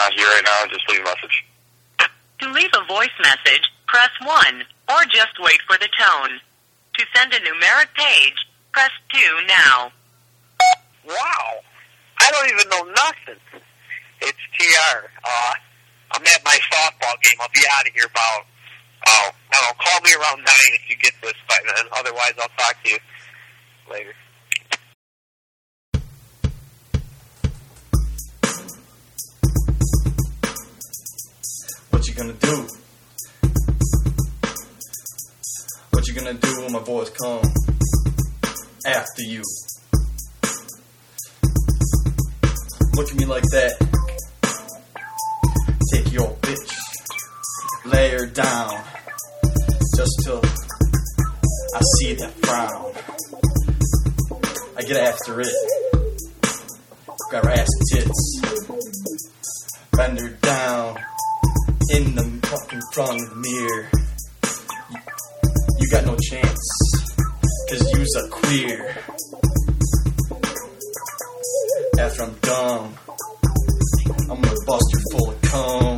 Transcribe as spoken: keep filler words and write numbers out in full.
not here right now. Just leave a message. To leave a voice message, press one, or just wait for the tone. To send a numeric page, press two now. Wow. I don't even know nothing. It's T R. Uh, I'm at my softball game. I'll be out of here about, oh, I don't know, call me around nine if you get this by then. Otherwise, I'll talk to you later. What you gonna do? What you gonna do when my boys come after you? Look at me like that. Take your bitch, lay her down, just till I see that frown. I get after it. Grab her ass and tits, bend her down in the fucking front of the mirror. You got no chance, cause you's a queer. After I'm done, I'm gonna bust you full of cum.